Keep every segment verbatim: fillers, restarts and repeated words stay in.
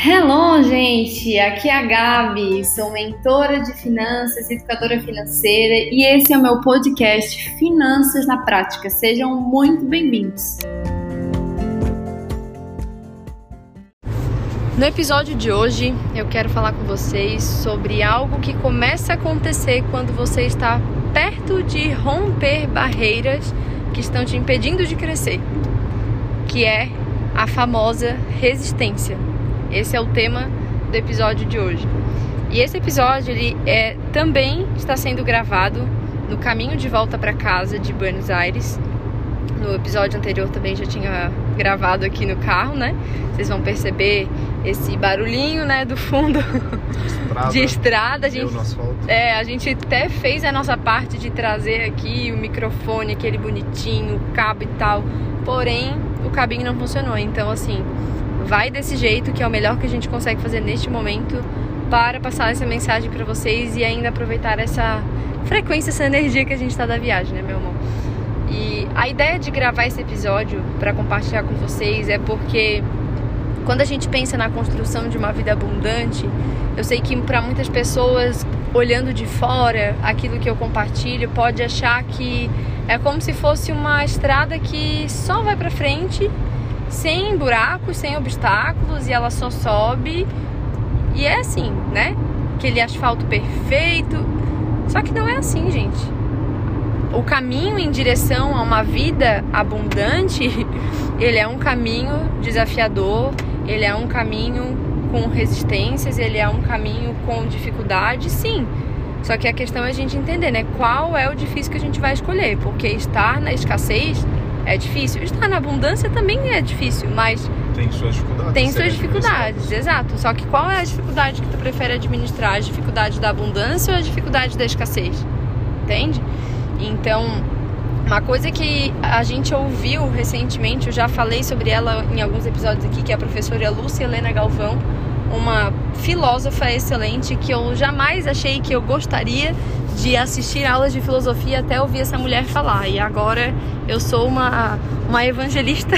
Hello, gente! Aqui é a Gabi, sou mentora de finanças, educadora financeira e esse é o meu podcast Finanças na Prática. Sejam muito bem-vindos! No episódio de hoje, eu quero falar com vocês sobre algo que começa a acontecer quando você está perto de romper barreiras que estão te impedindo de crescer, que é a famosa resistência. Esse é o tema do episódio de hoje. E esse episódio ele é, também está sendo gravado no caminho de volta para casa de Buenos Aires. No episódio anterior também já tinha gravado aqui no carro, né? Vocês vão perceber esse barulhinho, né, do fundo estrada, de estrada. A gente, é, a gente até fez a nossa parte de trazer aqui o microfone, aquele bonitinho, o cabo e tal. Porém, o cabinho não funcionou. Então, assim, vai desse jeito, que é o melhor que a gente consegue fazer neste momento para passar essa mensagem para vocês e ainda aproveitar essa frequência, essa energia que a gente está da viagem, né, meu amor? E a ideia de gravar esse episódio para compartilhar com vocês é porque quando a gente pensa na construção de uma vida abundante, eu sei que para muitas pessoas, olhando de fora, aquilo que eu compartilho pode achar que é como se fosse uma estrada que só vai para frente, sem buracos, sem obstáculos, e ela só sobe. E é assim, né? Aquele asfalto perfeito. Só que não é assim, gente. O caminho em direção a uma vida abundante, ele é um caminho desafiador, ele é um caminho com resistências, ele é um caminho com dificuldade, sim. Só que a questão é a gente entender, né? Qual é o difícil que a gente vai escolher. Porque estar na escassez é difícil. Estar na abundância também é difícil, mas tem suas dificuldades. Tem suas dificuldades, exato. Só que qual é a dificuldade que tu prefere administrar? A dificuldade da abundância ou a dificuldade da escassez? Entende? Então, uma coisa que a gente ouviu recentemente, eu já falei sobre ela em alguns episódios aqui, que é a professora Lúcia Helena Galvão, uma filósofa excelente que eu jamais achei que eu gostaria de assistir aulas de filosofia até ouvir essa mulher falar. E agora eu sou uma, uma evangelista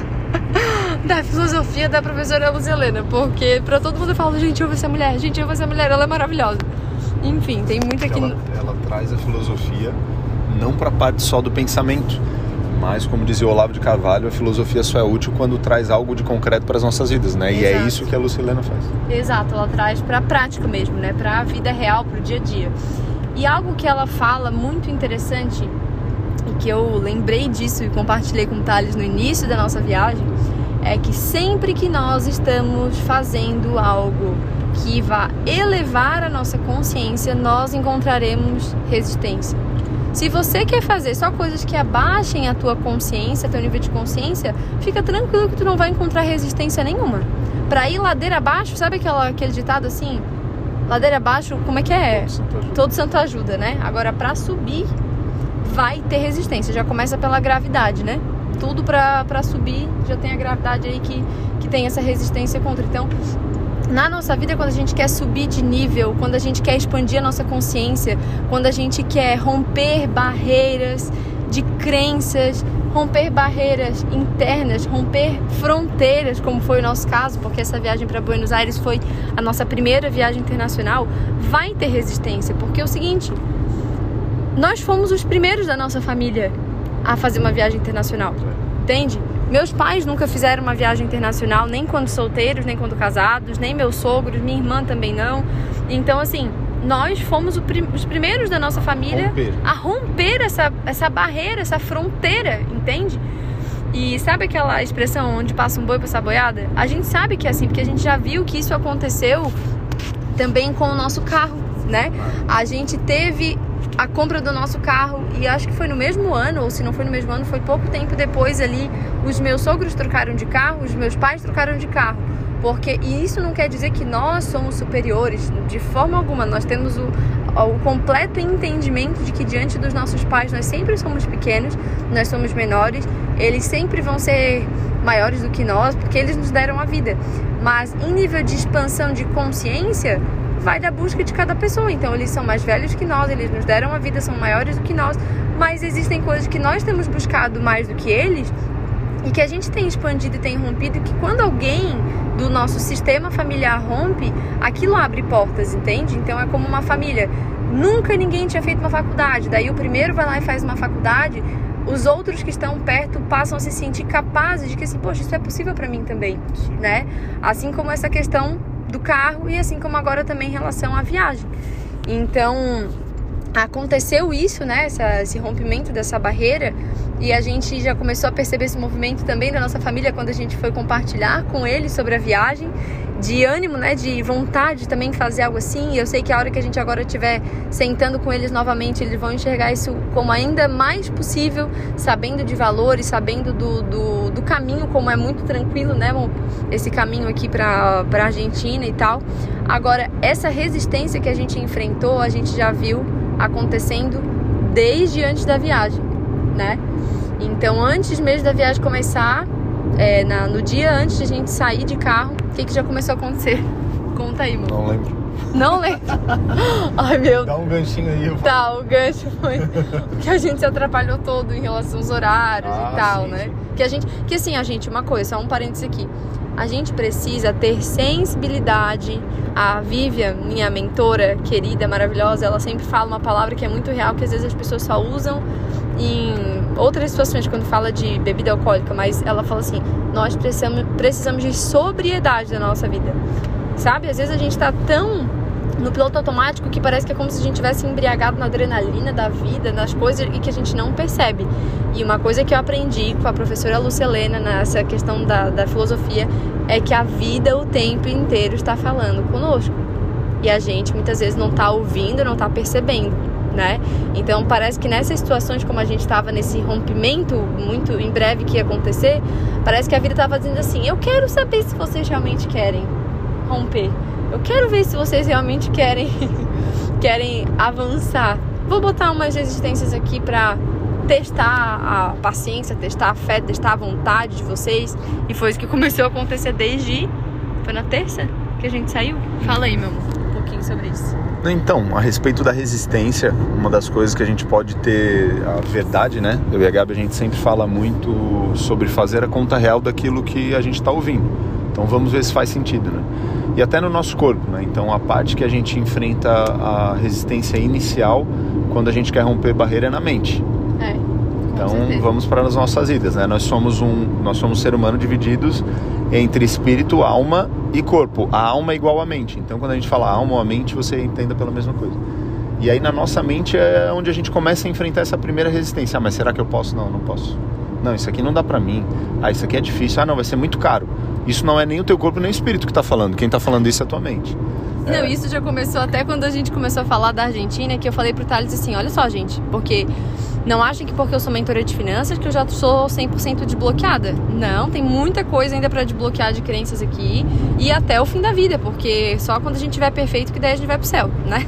da filosofia da professora Lúcia Helena, porque pra todo mundo eu falo, gente, ouve essa mulher, gente, ouve essa mulher, ela é maravilhosa. Enfim, tem muito aqui... Ela, ela traz a filosofia não pra parte só do pensamento, mas, como dizia o Olavo de Carvalho, a filosofia só é útil quando traz algo de concreto para as nossas vidas, né? Exato. E é isso que a Lúcia Helena faz. Exato, ela traz para a prática mesmo, né? Para a vida real, para o dia a dia. E algo que ela fala muito interessante, e que eu lembrei disso e compartilhei com o Thales no início da nossa viagem, é que sempre que nós estamos fazendo algo que vá elevar a nossa consciência, nós encontraremos resistência. Se você quer fazer só coisas que abaixem a tua consciência, teu nível de consciência, fica tranquilo que tu não vai encontrar resistência nenhuma. Pra ir ladeira abaixo, sabe aquela, aquele ditado assim? Ladeira abaixo, como é que é? Todo santo ajuda, Todo santo ajuda, né? Agora, pra subir, vai ter resistência. Já começa pela gravidade, né? Tudo pra, pra subir, já tem a gravidade aí que, que tem essa resistência contra. Então, na nossa vida, quando a gente quer subir de nível, quando a gente quer expandir a nossa consciência, quando a gente quer romper barreiras de crenças, romper barreiras internas, romper fronteiras, como foi o nosso caso, porque essa viagem para Buenos Aires foi a nossa primeira viagem internacional, vai ter resistência, porque é o seguinte, nós fomos os primeiros da nossa família a fazer uma viagem internacional, entende? Meus pais nunca fizeram uma viagem internacional, nem quando solteiros, nem quando casados, nem meus sogros, minha irmã também não. Então, assim, nós fomos os primeiros da nossa família romper. a romper essa, essa barreira, essa fronteira, entende? E sabe aquela expressão onde passa um boi pra essa boiada? A gente sabe que é assim, porque a gente já viu que isso aconteceu também com o nosso carro, né? A gente teve a compra do nosso carro e acho que foi no mesmo ano, ou se não foi no mesmo ano, foi pouco tempo depois ali, os meus sogros trocaram de carro, os meus pais trocaram de carro, porque, e isso não quer dizer que nós somos superiores, de forma alguma, nós temos o, o completo entendimento de que diante dos nossos pais nós sempre somos pequenos, nós somos menores, eles sempre vão ser maiores do que nós, porque eles nos deram a vida, mas em nível de expansão de consciência, vai da busca de cada pessoa. Então eles são mais velhos que nós, eles nos deram a vida, são maiores do que nós, mas existem coisas que nós temos buscado mais do que eles e que a gente tem expandido e tem rompido, que quando alguém do nosso sistema familiar rompe, aquilo abre portas, entende? Então é como uma família. Nunca ninguém tinha feito uma faculdade, daí o primeiro vai lá e faz uma faculdade, os outros que estão perto passam a se sentir capazes de que assim, poxa, isso é possível para mim também, né? Assim como essa questão do carro e assim como agora também em relação à viagem. Então, aconteceu isso, né? Essa, esse rompimento dessa barreira, e a gente já começou a perceber esse movimento também da nossa família quando a gente foi compartilhar com eles sobre a viagem, de ânimo, né? De vontade também de fazer algo assim. E eu sei que a hora que a gente agora estiver sentando com eles novamente, eles vão enxergar isso como ainda mais possível, sabendo de valores, sabendo do, do, do caminho, como é muito tranquilo, né? Esse caminho aqui para a Argentina e tal. Agora, essa resistência que a gente enfrentou, a gente já viu acontecendo desde antes da viagem, né? Então, antes mesmo da viagem começar, é, na, no dia antes de a gente sair de carro, o que, que já começou a acontecer? Conta aí, mano. Não lembro. Não lembro? Ai, meu... Dá um ganchinho aí. Eu tá, o gancho foi que a gente se atrapalhou todo em relação aos horários ah, e tal, sim, né? Sim. Que a gente... Que assim, a gente, uma coisa, só um parênteses aqui. A gente precisa ter sensibilidade. A Vivian, minha mentora querida, maravilhosa, ela sempre fala uma palavra que é muito real, que às vezes as pessoas só usam em outras situações quando fala de bebida alcoólica, mas ela fala assim, nós precisamos, precisamos de sobriedade na nossa vida, sabe? Às vezes a gente tá tão no piloto automático que parece que é como se a gente tivesse embriagado na adrenalina da vida, nas coisas, e que a gente não percebe. E uma coisa que eu aprendi com a professora Lucelena nessa questão da, da filosofia é que a vida o tempo inteiro está falando conosco, e a gente muitas vezes não tá ouvindo, não tá percebendo, né? Então parece que nessas situações como a gente estava nesse rompimento muito em breve que ia acontecer, parece que a vida estava dizendo assim, eu quero saber se vocês realmente querem romper, eu quero ver se vocês realmente querem querem avançar, vou botar umas resistências aqui para testar a paciência, testar a fé, testar a vontade de vocês. E foi isso que começou a acontecer desde... Foi na terça que a gente saiu? Fala aí, meu amor, um pouquinho sobre isso. Então, a respeito da resistência, uma das coisas que a gente pode ter a verdade, né? Eu e a Gabi, a gente sempre fala muito sobre fazer a conta real daquilo que a gente está ouvindo. Então vamos ver se faz sentido, né? E até no nosso corpo, né? Então a parte que a gente enfrenta a resistência inicial quando a gente quer romper barreira é na mente. É. Então vamos para as nossas vidas, né? Nós somos um, nós somos ser humano divididos entre espírito, alma e corpo. A alma é igual à mente. Então quando a gente fala alma ou a mente, você entenda pela mesma coisa. E aí na nossa mente é onde a gente começa a enfrentar essa primeira resistência. Ah, mas será que eu posso? Não, não posso. Não, isso aqui não dá pra mim. Ah, isso aqui é difícil. Ah, não, vai ser muito caro. Isso não é nem o teu corpo nem o espírito que tá falando. Quem tá falando isso é a tua mente. Não, é. Isso já começou até quando a gente começou a falar da Argentina, que eu falei pro Thales assim, olha só, gente, porque não achem que porque eu sou mentora de finanças que eu já sou cem por cento desbloqueada. Não, tem muita coisa ainda pra desbloquear de crenças aqui e até o fim da vida, porque só quando a gente tiver perfeito que daí a gente vai pro céu, né?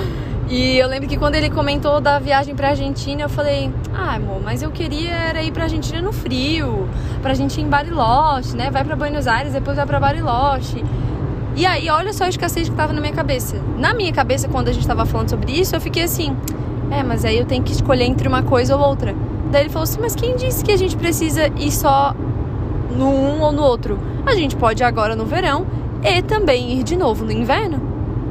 E eu lembro que quando ele comentou da viagem pra Argentina, eu falei, ah, amor, mas eu queria era ir pra Argentina no frio, pra gente ir em Bariloche, né? Vai pra Buenos Aires, depois vai pra Bariloche. E aí, olha só a escassez que tava na minha cabeça. Na minha cabeça, quando a gente tava falando sobre isso, eu fiquei assim, é, mas aí eu tenho que escolher entre uma coisa ou outra. Daí ele falou assim, mas quem disse que a gente precisa ir só no um ou no outro? A gente pode ir agora no verão e também ir de novo no inverno.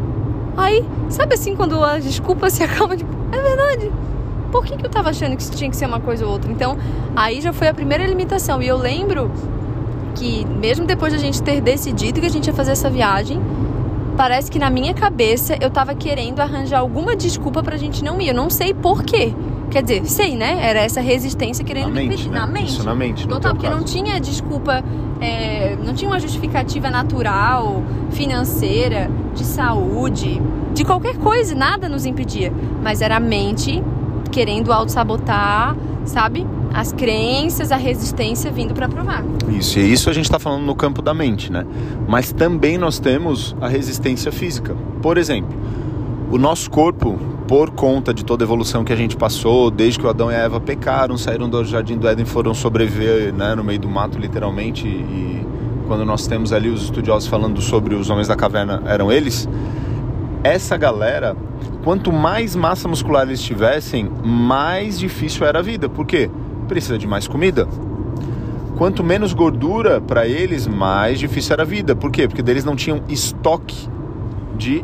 Aí, sabe assim, quando a desculpa se acalma, tipo, é verdade. Por que que eu tava achando que isso tinha que ser uma coisa ou outra? Então, aí já foi a primeira limitação. E eu lembro que, mesmo depois de a gente ter decidido que a gente ia fazer essa viagem, parece que na minha cabeça eu tava querendo arranjar alguma desculpa pra gente não ir. Eu não sei por quê. Quer dizer, sei, né? Era essa resistência querendo me impedir. Né? Na mente. Isso, na mente. Total, porque caso. Não tinha desculpa, é, não tinha uma justificativa natural, financeira, de saúde, de qualquer coisa, nada nos impedia. Mas era a mente querendo auto-sabotar, sabe? As crenças, a resistência vindo para provar. Isso, e isso a gente está falando no campo da mente, né? Mas também nós temos a resistência física. Por exemplo, o nosso corpo, por conta de toda a evolução que a gente passou, desde que o Adão e a Eva pecaram, saíram do Jardim do Éden, foram sobreviver, né, no meio do mato, literalmente, e quando nós temos ali os estudiosos falando sobre os homens da caverna, eram eles, essa galera, quanto mais massa muscular eles tivessem, mais difícil era a vida. Por quê? Precisa de mais comida. quanto menos gordura para eles, mais difícil era a vida. Por quê? Porque eles não tinham estoque de,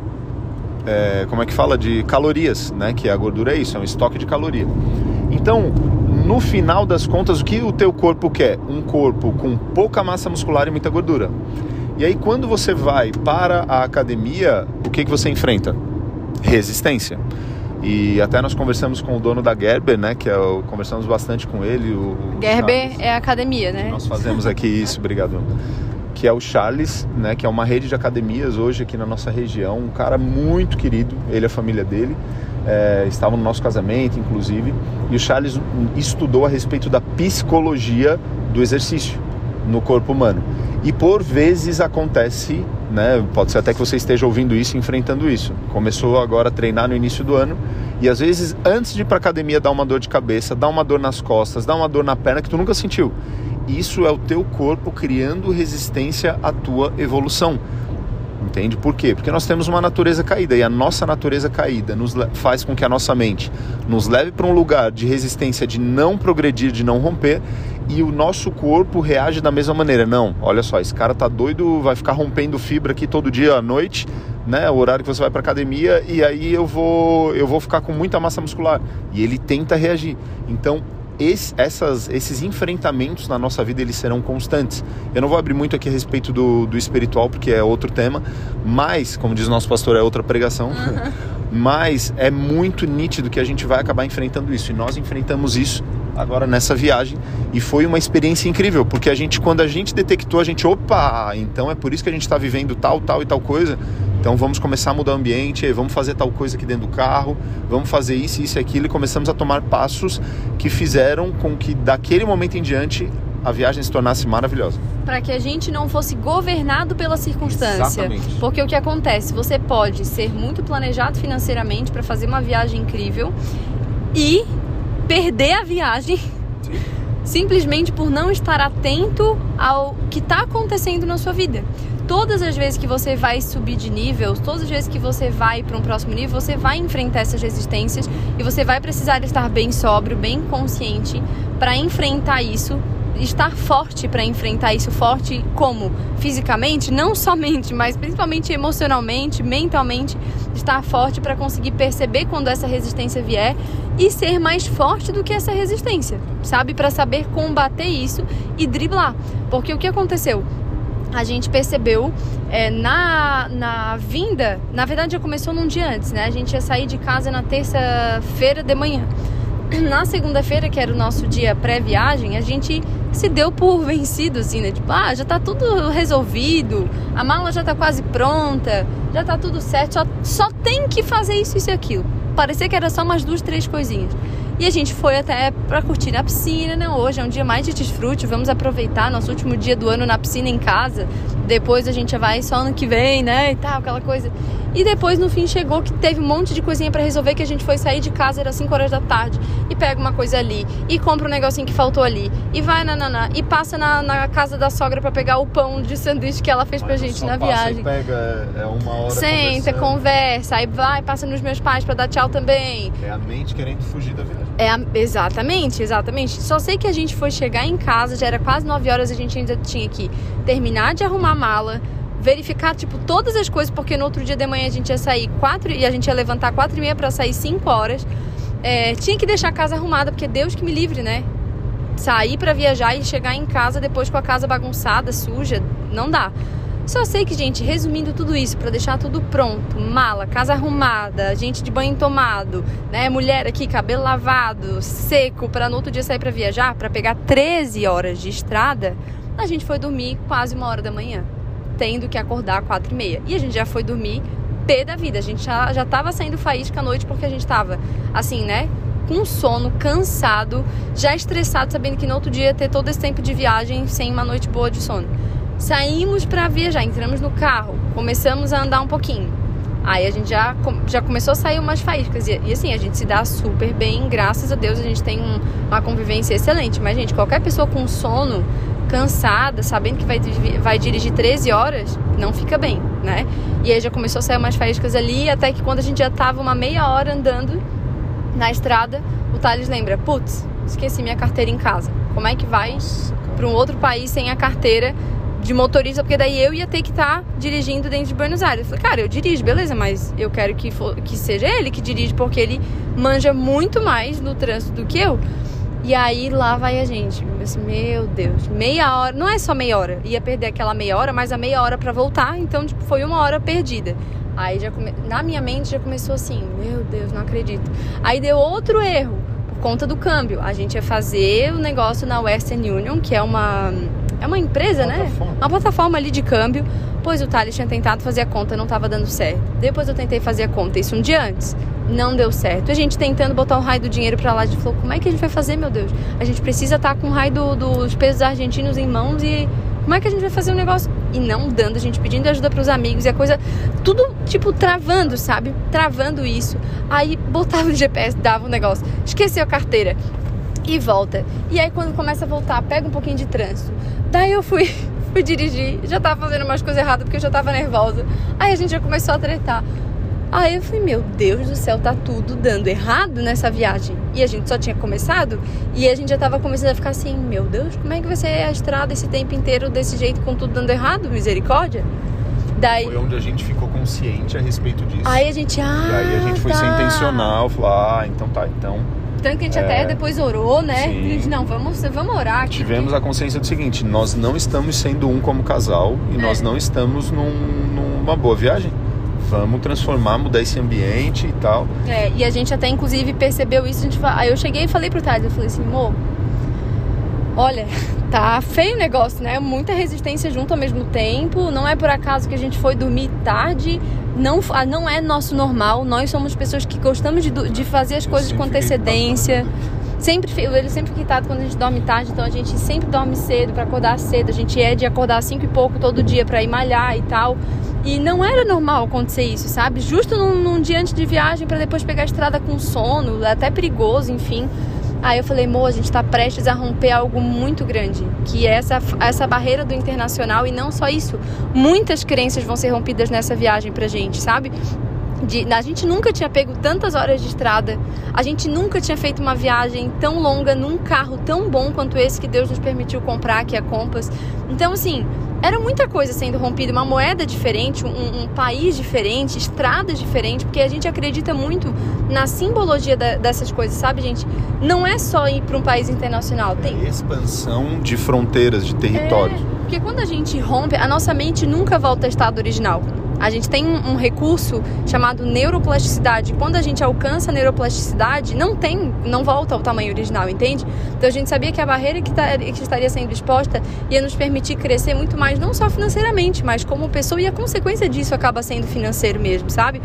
é, como é que fala? De calorias, né? Que a gordura é isso, é um estoque de caloria. Então, no final das contas, o que o teu corpo quer? Um corpo com pouca massa muscular e muita gordura. E aí, quando você vai para a academia, o que, que você enfrenta? Resistência. E até nós conversamos com o dono da Gerber, né? Que é o, conversamos bastante com ele. O, o Gerber Charles, é academia, né? Nós fazemos aqui isso, obrigado. Que é o Charles, né? Que é uma rede de academias hoje aqui na nossa região. Um cara muito querido, ele e a família dele. É, estavam no nosso casamento, inclusive. E o Charles estudou a respeito da psicologia do exercício no corpo humano. E por vezes acontece, né, pode ser até que você esteja ouvindo isso, enfrentando isso. Começou agora a treinar no início do ano e às vezes antes de ir para academia dá uma dor de cabeça, dá uma dor nas costas, dá uma dor na perna que tu nunca sentiu. Isso é o teu corpo criando resistência à tua evolução. Entende? Por quê? Porque nós temos uma natureza caída e a nossa natureza caída nos faz com que a nossa mente nos leve para um lugar de resistência, de não progredir, de não romper, e o nosso corpo reage da mesma maneira. Não, olha só, esse cara tá doido, vai ficar rompendo fibra aqui todo dia à noite, né? O horário que você vai para academia, e aí eu vou, eu vou ficar com muita massa muscular. E ele tenta reagir. Então, Esse, essas, esses enfrentamentos na nossa vida, eles serão constantes. Eu não vou abrir muito aqui a respeito do, do espiritual, porque é outro tema, mas, como diz o nosso pastor, é outra pregação, uhum. Mas é muito nítido que a gente vai acabar enfrentando isso, e nós enfrentamos isso agora nessa viagem, e foi uma experiência incrível, porque a gente, quando a gente detectou, a gente, opa, então é por isso que a gente está vivendo tal, tal e tal coisa. Então vamos começar a mudar o ambiente, vamos fazer tal coisa aqui dentro do carro, vamos fazer isso, isso e aquilo, e começamos a tomar passos que fizeram com que daquele momento em diante a viagem se tornasse maravilhosa. Para que a gente não fosse governado pela circunstância. Exatamente. Porque o que acontece? Você pode ser muito planejado financeiramente para fazer uma viagem incrível e perder a viagem Sim. simplesmente por não estar atento ao que está acontecendo na sua vida. Todas as vezes que você vai subir de nível, todas as vezes que você vai para um próximo nível, você vai enfrentar essas resistências e você vai precisar estar bem sóbrio, bem consciente para enfrentar isso, estar forte para enfrentar isso, forte como? Fisicamente, não somente, mas principalmente emocionalmente, mentalmente, estar forte para conseguir perceber quando essa resistência vier e ser mais forte do que essa resistência, sabe? Para saber combater isso e driblar. Porque o que aconteceu? A gente percebeu é, na, na vinda, na verdade já começou num dia antes, né? A gente ia sair de casa na terça-feira de manhã. Na segunda-feira, que era o nosso dia pré-viagem, a gente se deu por vencido, assim, né? Tipo, ah, já tá tudo resolvido, a mala já tá quase pronta, já tá tudo certo, só, só tem que fazer isso, isso e aquilo. Parecia que era só umas duas, três coisinhas. E a gente foi até pra curtir na piscina, né? Hoje é um dia mais de desfrute, vamos aproveitar nosso último dia do ano na piscina em casa. Depois a gente já vai só ano que vem, né? E tal, aquela coisa. E depois no fim chegou que teve um monte de coisinha pra resolver, que a gente foi sair de casa, era cinco horas da tarde, e pega uma coisa ali, e compra um negocinho que faltou ali, e vai na naná, e passa na, na casa da sogra pra pegar o pão de sanduíche que ela fez pra gente na viagem. E pega, é uma hora Senta, conversa, aí vai, passa nos meus pais pra dar tchau também. É a mente querendo fugir da viagem. É a, exatamente, exatamente. Só sei que a gente foi chegar em casa, já era quase nove horas, a gente ainda tinha que terminar de arrumar a mala, verificar, tipo, todas as coisas, porque no outro dia de manhã a gente ia sair quatro, e a gente ia levantar quatro e meia pra sair cinco horas. É, tinha que deixar a casa arrumada, porque Deus que me livre, né? Sair pra viajar e chegar em casa depois com a casa bagunçada, suja, não dá. Só sei que, gente, resumindo tudo isso, pra deixar tudo pronto, mala, casa arrumada, gente de banho tomado, né? Mulher aqui, cabelo lavado, seco, pra no outro dia sair pra viajar, pra pegar treze horas de estrada, a gente foi dormir quase uma hora da manhã, tendo que acordar às quatro e meia. E a gente já foi dormir pé da vida. A gente já, já tava saindo faísca à noite porque a gente tava, assim, né? Com sono, cansado, já estressado, sabendo que no outro dia ia ter todo esse tempo de viagem sem uma noite boa de sono. Saímos pra viajar, entramos no carro, começamos a andar um pouquinho. Aí a gente já, já começou a sair umas faíscas. E, e assim, a gente se dá super bem, graças a Deus a gente tem um, uma convivência excelente. Mas, gente, qualquer pessoa com sono, cansada, sabendo que vai, vai dirigir treze horas, não fica bem, né? E aí já começou a sair umas faíscas ali, até que quando a gente já tava uma meia hora andando na estrada, o Thales lembra, putz, esqueci minha carteira em casa. Como é que vai? Nossa, para um outro país sem a carteira de motorista, porque daí eu ia ter que estar tá dirigindo dentro de Buenos Aires. Eu falei, cara, eu dirijo, beleza, mas eu quero que, for, que seja ele que dirige, porque ele manja muito mais no trânsito do que eu. E aí lá vai a gente, meu Deus, meia hora, não é só meia hora, ia perder aquela meia hora, mas a meia hora pra voltar, então tipo, foi uma hora perdida. Aí já come... na minha mente já começou assim, meu Deus, não acredito. Aí deu outro erro, por conta do câmbio. A gente ia fazer o negócio na Western Union, que é uma, é uma empresa, né? Uma plataforma ali de câmbio. Pois o Thales tinha tentado fazer a conta, não estava dando certo. Depois eu tentei fazer a conta, isso um dia antes. Não deu certo. A gente tentando botar o raio do dinheiro pra lá, a gente falou, como é que a gente vai fazer, meu Deus? A gente precisa estar com o raio do, dos pesos argentinos em mãos e como é que a gente vai fazer o negócio? E não dando, a gente pedindo ajuda pros amigos e a coisa, tudo tipo travando, sabe? Travando isso. Aí botava o G P S, dava o negócio, esqueceu a carteira e volta. E aí quando começa a voltar, pega um pouquinho de trânsito. Daí eu fui, fui dirigir, já tava fazendo umas coisas erradas porque eu já tava nervosa. Aí a gente já começou a tretar. Aí eu falei, meu Deus do céu, tá tudo dando errado nessa viagem. E a gente só tinha começado e a gente já tava começando a ficar assim, meu Deus, como é que vai ser a estrada esse tempo inteiro desse jeito com tudo dando errado? Misericórdia. Daí... Foi onde a gente ficou consciente a respeito disso. Aí a gente, ah, E aí a gente foi tá. ser intencional, falou, ah, então tá, então... Tanto que a gente é... até depois orou, né? Sim. E a gente, não, vamos, vamos orar aqui. Tivemos a consciência do seguinte, nós não estamos sendo um como casal e é. nós não estamos num, numa boa viagem. Vamos transformar, mudar esse ambiente e tal. É, e a gente até inclusive percebeu isso. A gente, aí eu cheguei e falei pro Thales, eu falei assim, amor, olha, tá feio o negócio, né? Muita resistência junto ao mesmo tempo. Não é por acaso que a gente foi dormir tarde. Não, não é nosso normal. Nós somos pessoas que gostamos de, de fazer as eu coisas com antecedência. Sempre, ele sempre fica irritado quando a gente dorme tarde, então a gente sempre dorme cedo pra acordar cedo. A gente é de acordar às cinco e pouco todo dia pra ir malhar e tal. E não era normal acontecer isso, sabe? Justo num, num dia antes de viagem pra depois pegar a estrada com sono, até perigoso, enfim. Aí eu falei, amor, a gente tá prestes a romper algo muito grande, que é essa, essa barreira do internacional. E não só isso, muitas crenças vão ser rompidas nessa viagem pra gente, sabe? De, a gente nunca tinha pego tantas horas de estrada, a gente nunca tinha feito uma viagem tão longa num carro tão bom quanto esse que Deus nos permitiu comprar, que é a Compass. Então, assim, era muita coisa sendo rompida, uma moeda diferente, um, um país diferente, estradas diferentes, porque a gente acredita muito na simbologia da, dessas coisas, sabe, gente? Não é só ir para um país internacional. Tem é expansão de fronteiras, de territórios. É, porque quando a gente rompe, a nossa mente nunca volta ao estado original. A gente tem um, um recurso chamado neuroplasticidade. Quando a gente alcança a neuroplasticidade, não tem, não volta ao tamanho original, entende? Então a gente sabia que a barreira que, tá, que estaria sendo exposta ia nos permitir crescer muito mais, não só financeiramente, mas como pessoa, e a consequência disso acaba sendo financeiro mesmo, sabe?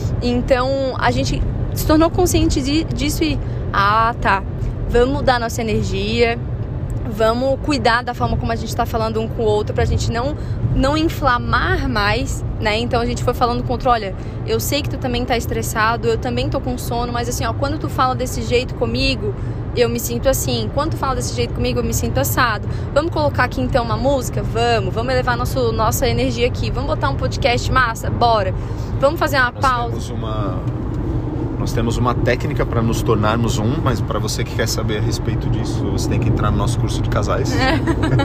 Então a gente se tornou consciente de, disso e, ah, tá, vamos mudar nossa energia, vamos cuidar da forma como a gente está falando um com o outro, pra gente não, não inflamar mais, né? Então a gente foi falando com o outro, olha, eu sei que tu também tá estressado, eu também tô com sono, mas assim, ó, quando tu fala desse jeito comigo, eu me sinto assim. Quando tu fala desse jeito comigo, eu me sinto assado. Vamos colocar aqui então uma música? Vamos. Vamos elevar nosso, nossa energia aqui. Vamos botar um podcast massa? Bora. Vamos fazer uma Nós pausa. Temos uma... Nós temos uma técnica para nos tornarmos um, mas para você que quer saber a respeito disso, você tem que entrar no nosso curso de casais. É,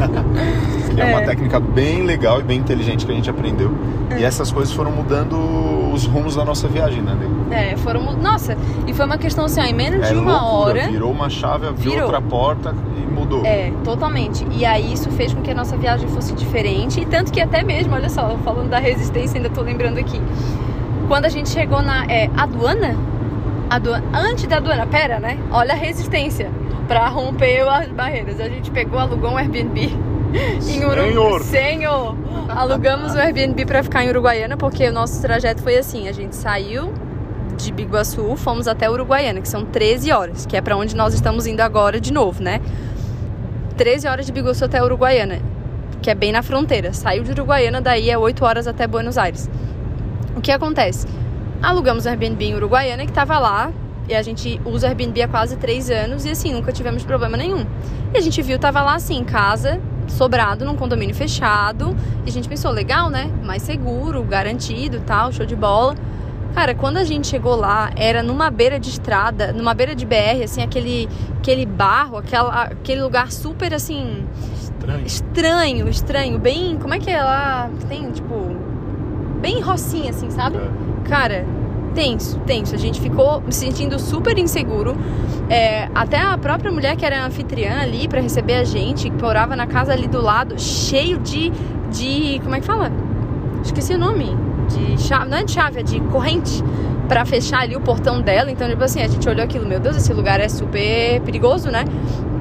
é uma é. técnica bem legal e bem inteligente que a gente aprendeu. É. E essas coisas foram mudando os rumos da nossa viagem, né, Nego? É, foram... Nossa, e foi uma questão assim, ó, em menos é de uma loucura. hora... Virou uma chave, abriu virou. outra porta e mudou. É, totalmente. E aí isso fez com que a nossa viagem fosse diferente. E tanto que até mesmo, olha só, falando da resistência, ainda tô lembrando aqui. Quando a gente chegou na é, aduana... Aduana, antes da aduana, pera, né? Olha a resistência pra romper as barreiras. A gente pegou, alugou um Airbnb em Uruguaiana. Senhor! Alugamos um Airbnb pra ficar em Uruguaiana, porque o nosso trajeto foi assim: a gente saiu de Biguaçu, fomos até Uruguaiana, que são treze horas, que é pra onde nós estamos indo agora de novo, né? treze horas de Biguaçu até Uruguaiana, que é bem na fronteira. Saiu de Uruguaiana, daí é oito horas até Buenos Aires. O que acontece? Alugamos um Airbnb em Uruguaiana, que tava lá, e a gente usa o Airbnb há quase três anos, e assim, nunca tivemos problema nenhum. E a gente viu, tava lá assim, em casa, sobrado, num condomínio fechado, e a gente pensou, legal, né? Mais seguro, garantido, tal, show de bola. Cara, quando a gente chegou lá, era numa beira de estrada, numa beira de B R, assim, aquele, aquele barro, aquela, aquele lugar super, assim, Estranho. Estranho, estranho. Bem, como é que é lá? Tem, tipo, bem rocinha, assim, sabe? É. Cara, tenso, tenso. A gente ficou se sentindo super inseguro. É, até a própria mulher que era anfitriã ali pra receber a gente, que morava na casa ali do lado, cheio de, de... Como é que fala? Esqueci o nome. De chave, não é de chave, é de corrente pra fechar ali o portão dela. Então, tipo assim, a gente olhou aquilo, meu Deus, esse lugar é super perigoso, né?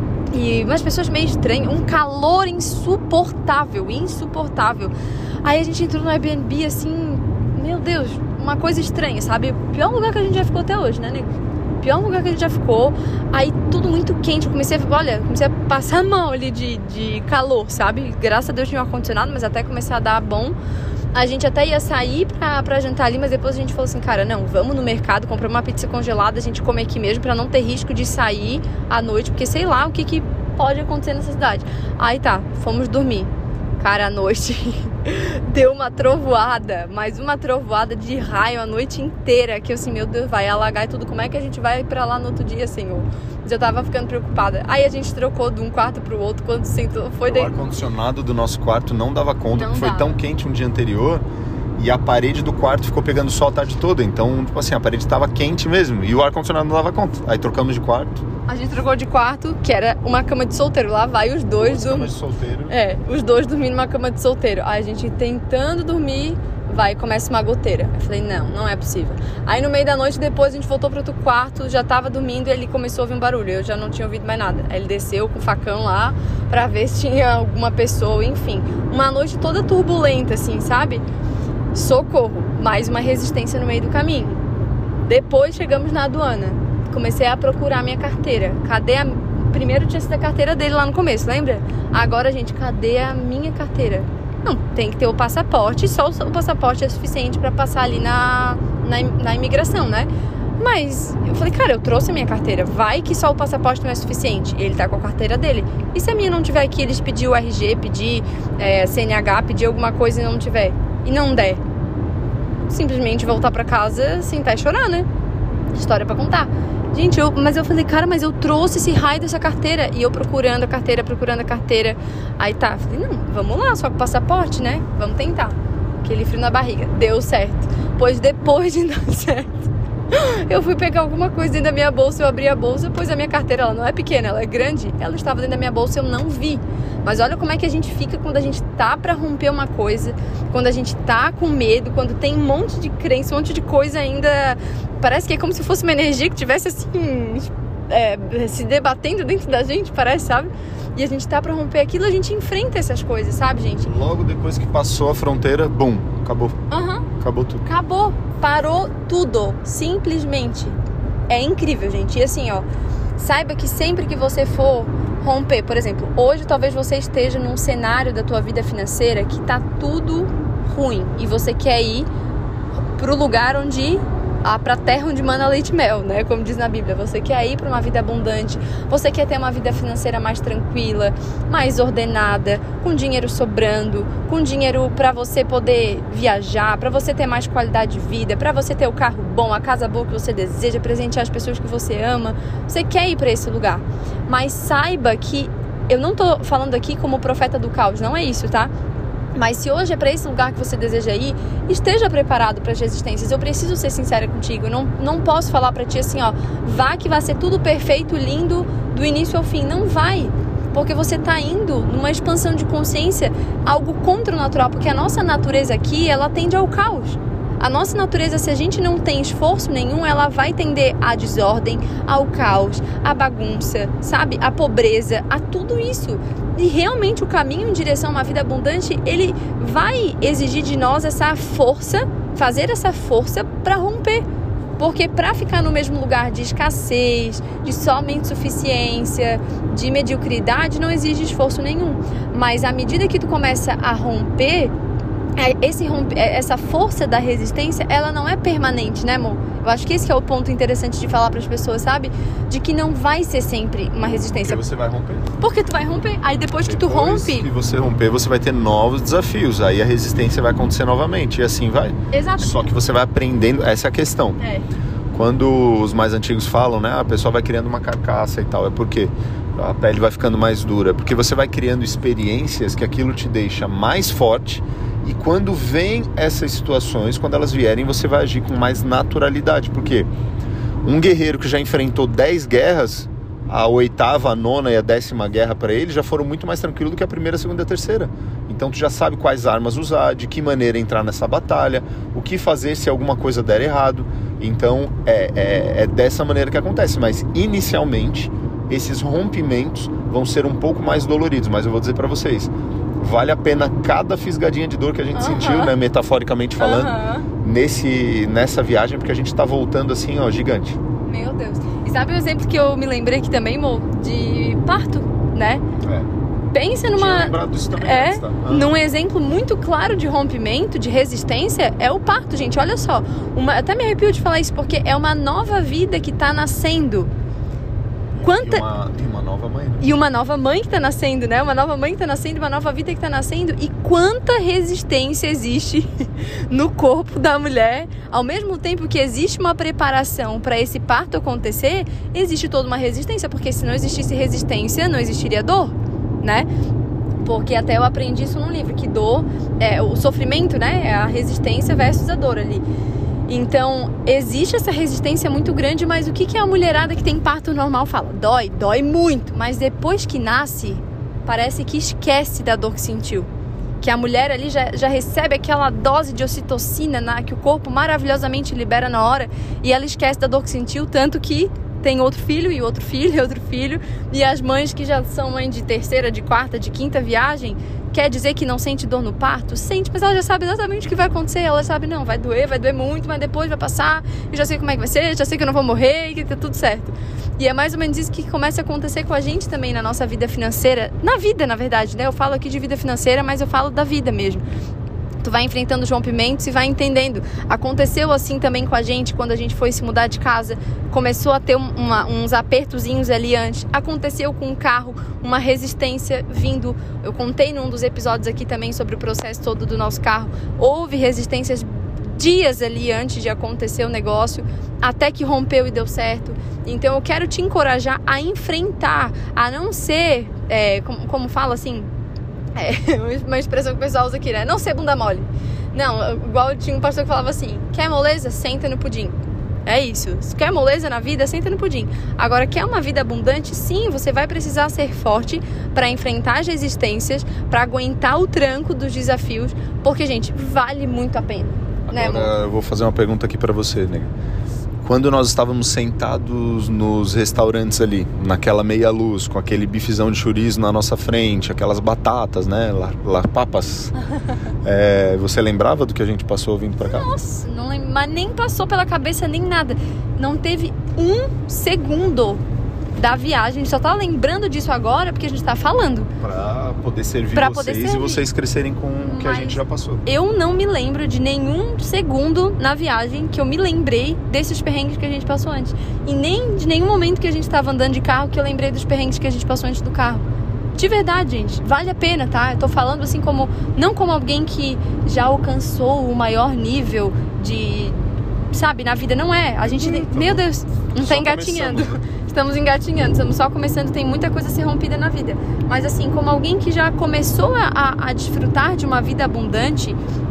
E umas pessoas meio estranhas, um calor insuportável, insuportável. Aí a gente entrou no Airbnb, assim, meu Deus, uma coisa estranha, sabe? O pior lugar que a gente já ficou até hoje, né, nego? Pior lugar que a gente já ficou. Aí tudo muito quente. Eu comecei a, olha, comecei a passar mal ali de, de calor, sabe? Graças a Deus tinha um ar-condicionado, mas até começar a dar bom. A gente até ia sair pra, pra jantar ali, mas depois a gente falou assim, cara, não, vamos no mercado, comprar uma pizza congelada, a gente come aqui mesmo, pra não ter risco de sair à noite, porque sei lá o que, que pode acontecer nessa cidade. Aí tá, fomos dormir. Cara, à noite deu uma trovoada, mas uma trovoada de raio a noite inteira, que eu assim, meu Deus, vai alagar e tudo, como é que a gente vai pra lá no outro dia, Senhor? Mas eu tava ficando preocupada. Aí a gente trocou de um quarto pro outro, quando sentou, foi... O de... ar-condicionado do nosso quarto não dava conta, Não porque foi dava. tão quente um dia anterior, e a parede do quarto ficou pegando sol a tarde toda, então, tipo assim, a parede estava quente mesmo, e o ar-condicionado não dava conta. Aí trocamos de quarto. A gente trocou de quarto, que era uma cama de solteiro. Lá vai os dois... Duas camas de solteiro. É, os dois dormindo numa cama de solteiro. Aí a gente tentando dormir, vai, começa uma goteira. Eu falei, não, não é possível. Aí no meio da noite, depois a gente voltou pro outro quarto, já tava dormindo e ele começou a ouvir um barulho. Eu já não tinha ouvido mais nada. Aí ele desceu com o facão lá pra ver se tinha alguma pessoa, enfim. Uma noite toda turbulenta, assim, sabe? Socorro, mais uma resistência no meio do caminho. Depois chegamos na aduana. Comecei a procurar minha carteira. Cadê a... Primeiro tinha sido a carteira dele lá no começo, lembra? Agora, gente, cadê a minha carteira? Não, tem que ter o passaporte. Só o passaporte é suficiente pra passar ali na, na, na imigração, né? Mas eu falei, cara, eu trouxe a minha carteira. Vai que só o passaporte não é suficiente. Ele tá com a carteira dele. E se a minha não tiver aqui, eles pedir o R G, pedir é, C N H, pedir alguma coisa e não tiver? E não der? Simplesmente voltar pra casa, sentar e chorar, né? História pra contar. Gente, eu, mas eu falei, cara, mas eu trouxe esse raio dessa carteira. E eu procurando a carteira, procurando a carteira. Aí tá, falei, não, vamos lá, só com o passaporte, né? Vamos tentar. Aquele frio na barriga. Deu certo. Pois depois de dar certo, eu fui pegar alguma coisa dentro da minha bolsa. Eu abri a bolsa, pois a minha carteira, ela não é pequena, ela é grande. Ela estava dentro da minha bolsa e eu não vi. Mas olha como é que a gente fica quando a gente tá pra romper uma coisa, quando a gente tá com medo, quando tem um monte de crença, um monte de coisa ainda. Parece que é como se fosse uma energia que tivesse assim, é, se debatendo dentro da gente, parece, sabe? E a gente tá pra romper aquilo, a gente enfrenta essas coisas, sabe, gente? Logo depois que passou a fronteira, bum, acabou. Aham. Uhum. Acabou tudo. Acabou. Parou tudo. Simplesmente. É incrível, gente. E assim, ó, saiba que sempre que você for romper, por exemplo, hoje talvez você esteja num cenário da tua vida financeira que tá tudo ruim e você quer ir pro lugar onde... Ah, pra terra onde mana leite e mel, né? Como diz na Bíblia. Você quer ir pra uma vida abundante, você quer ter uma vida financeira mais tranquila, mais ordenada, com dinheiro sobrando, com dinheiro pra você poder viajar, pra você ter mais qualidade de vida, pra você ter o carro bom, a casa boa que você deseja, presentear as pessoas que você ama. Você quer ir pra esse lugar. Mas saiba que eu não tô falando aqui como profeta do caos, não é isso, tá? Mas se hoje é para esse lugar que você deseja ir, esteja preparado para as resistências. Eu preciso ser sincera contigo. Eu não, não posso falar para ti assim, ó, vá que vai ser tudo perfeito, lindo, do início ao fim. Não vai. Porque você está indo numa expansão de consciência, algo contra o natural. Porque a nossa natureza aqui, ela tende ao caos. A nossa natureza, se a gente não tem esforço nenhum, ela vai tender à desordem, ao caos, à bagunça, sabe? À pobreza, a tudo isso. E realmente o caminho em direção a uma vida abundante, ele vai exigir de nós essa força, fazer essa força para romper. Porque para ficar no mesmo lugar de escassez, de somente suficiência, de mediocridade, não exige esforço nenhum. Mas à medida que tu começa a romper, esse romper, essa força da resistência, ela não é permanente, né, amor? Eu acho que esse que é o ponto interessante de falar para as pessoas, sabe? De que não vai ser sempre uma resistência. Porque você vai romper. Porque tu vai romper. Aí depois, depois que tu rompe... Depois que você romper, você vai ter novos desafios. Aí a resistência vai acontecer novamente. E assim vai. Exato. Só que você vai aprendendo. Essa é a questão. É. Quando os mais antigos falam, né? A pessoa vai criando uma carcaça e tal. É porque a pele vai ficando mais dura, porque você vai criando experiências que aquilo te deixa mais forte, e quando vem essas situações, quando elas vierem, você vai agir com mais naturalidade, porque um guerreiro que já enfrentou dez guerras, a oitava, a nona e a décima guerra para ele já foram muito mais tranquilo do que a primeira, a segunda e a terceira. Então tu já sabe quais armas usar, de que maneira entrar nessa batalha, o que fazer se alguma coisa der errado. Então é, é, é dessa maneira que acontece, mas inicialmente esses rompimentos vão ser um pouco mais doloridos, mas eu vou dizer para vocês, vale a pena cada fisgadinha de dor que a gente Uhum. sentiu, né, metaforicamente falando, Uhum. nesse, nessa viagem, porque a gente tá voltando assim, ó, gigante. Meu Deus. E sabe o exemplo que eu me lembrei aqui também, Mo? De parto, né? É. Pensa Tinha numa... lembrado disso também É, antes, tá? Ah. num exemplo muito claro de rompimento, de resistência, é o parto, gente. Olha só, uma, até me arrepio de falar isso, porque é uma nova vida que tá nascendo. Quanta... E uma, e uma nova mãe, né? E uma nova mãe que tá nascendo, né? Uma nova mãe que tá nascendo, uma nova vida que tá nascendo. E quanta resistência existe no corpo da mulher. Ao mesmo tempo que existe uma preparação para esse parto acontecer, existe toda uma resistência. Porque se não existisse resistência, não existiria dor, né? Porque até eu aprendi isso num livro, que dor, é, o sofrimento, né? É a resistência versus a dor ali. Então, existe essa resistência muito grande, mas o que, que a mulherada que tem parto normal fala? Dói, dói muito, mas depois que nasce, parece que esquece da dor que sentiu. Que a mulher ali já, já recebe aquela dose de ocitocina na, que o corpo maravilhosamente libera na hora, e ela esquece da dor que sentiu, tanto que tem outro filho, e outro filho, e outro filho, e as mães que já são mãe de terceira, de quarta, de quinta viagem, quer dizer que não sente dor no parto? Sente, mas ela já sabe exatamente o que vai acontecer. Ela sabe, não, vai doer, vai doer muito, mas depois vai passar. Eu já sei como é que vai ser, já sei que eu não vou morrer e que tá tudo certo. E é mais ou menos isso que começa a acontecer com a gente também na nossa vida financeira. Na vida, na verdade, né? Eu falo aqui de vida financeira, mas eu falo da vida mesmo. Tu vai enfrentando os rompimentos e vai entendendo. Aconteceu assim também com a gente quando a gente foi se mudar de casa. Começou a ter uma, uns apertozinhos ali antes. Aconteceu com o carro, uma resistência vindo. Eu contei num dos episódios aqui também sobre o processo todo do nosso carro. Houve resistências dias ali antes de acontecer o negócio, até que rompeu e deu certo. Então eu quero te encorajar a enfrentar, a não ser, é, como, como fala assim... É uma expressão que o pessoal usa aqui, né? Não ser bunda mole. Não, igual tinha um pastor que falava assim: quer moleza? Senta no pudim. É isso. Se quer moleza na vida, senta no pudim. Agora, quer uma vida abundante? Sim, você vai precisar ser forte para enfrentar as resistências, para aguentar o tranco dos desafios, porque, gente, vale muito a pena. Agora, né, amor? eu vou fazer uma pergunta aqui para você, nega. Quando nós estávamos sentados nos restaurantes ali, naquela meia luz, com aquele bifezão de chorizo na nossa frente, aquelas batatas, né, lá, lá papas, é, você lembrava do que a gente passou vindo pra cá? Nossa, não lembro, mas nem passou pela cabeça nem nada. Não teve um segundo da viagem. A gente só tá lembrando disso agora porque a gente tá falando. Pra poder servir pra vocês poder servir. E vocês crescerem com o que a Mas gente já passou. Eu não me lembro de nenhum segundo na viagem que eu me lembrei desses perrengues que a gente passou antes. E nem de nenhum momento que a gente tava andando de carro que eu lembrei dos perrengues que a gente passou antes do carro. De verdade, gente, vale a pena, tá? Eu tô falando assim como... Não como alguém que já alcançou o maior nível de... Sabe, na vida, não é. A gente... Hum, tá meu bom. Deus, não tá engatinhando. Estamos engatinhando, estamos só começando, tem muita coisa a ser rompida na vida. Mas assim, como alguém que já começou a, a, a desfrutar de uma vida abundante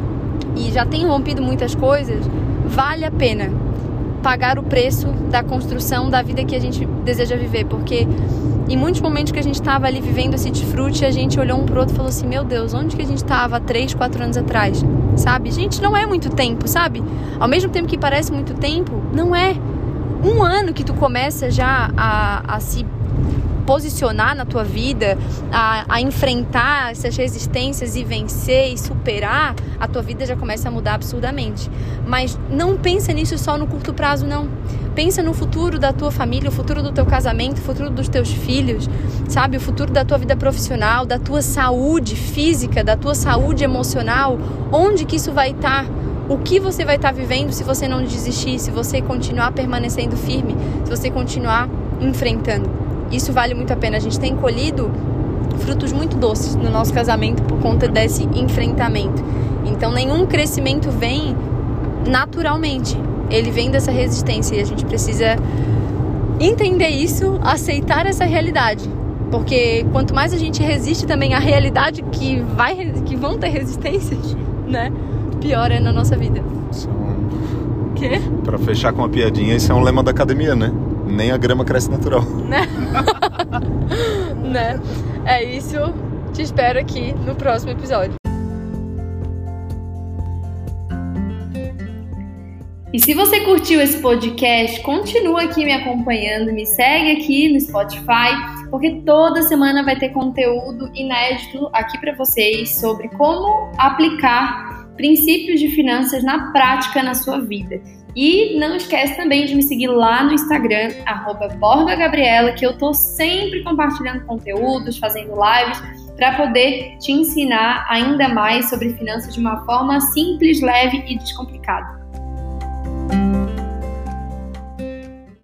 e já tem rompido muitas coisas, vale a pena pagar o preço da construção da vida que a gente deseja viver. Porque em muitos momentos que a gente estava ali vivendo esse desfrute, a gente olhou um pro outro e falou assim: meu Deus, onde que a gente estava há três, quatro anos atrás? Sabe? Gente, não é muito tempo, sabe? Ao mesmo tempo que parece muito tempo, não é. Um ano que tu começa já a, a se posicionar na tua vida, a, a enfrentar essas resistências e vencer e superar, a tua vida já começa a mudar absurdamente. Mas não pensa nisso só no curto prazo, não. Pensa no futuro da tua família, o futuro do teu casamento, o futuro dos teus filhos, sabe? O futuro da tua vida profissional, da tua saúde física, da tua saúde emocional. Onde que isso vai estar? O que você vai estar vivendo se você não desistir, se você continuar permanecendo firme, se você continuar enfrentando. Isso vale muito a pena. A gente tem colhido frutos muito doces no nosso casamento por conta desse enfrentamento. Então nenhum crescimento vem naturalmente. Ele vem dessa resistência e a gente precisa entender isso, aceitar essa realidade. Porque quanto mais a gente resiste também à realidade que, vai, que vão ter resistências, né? Pior é na nossa vida. Isso é um... Quê? Pra fechar com uma piadinha, isso é um lema da academia, né? Nem a grama cresce natural. Né? Né? É isso. Te espero aqui no próximo episódio. E se você curtiu esse podcast, continua aqui me acompanhando, me segue aqui no Spotify, porque toda semana vai ter conteúdo inédito aqui para vocês sobre como aplicar princípios de finanças na prática na sua vida. E não esquece também de me seguir lá no Instagram, arroba Borba Gabriela, que eu tô sempre compartilhando conteúdos, fazendo lives, para poder te ensinar ainda mais sobre finanças de uma forma simples, leve e descomplicada.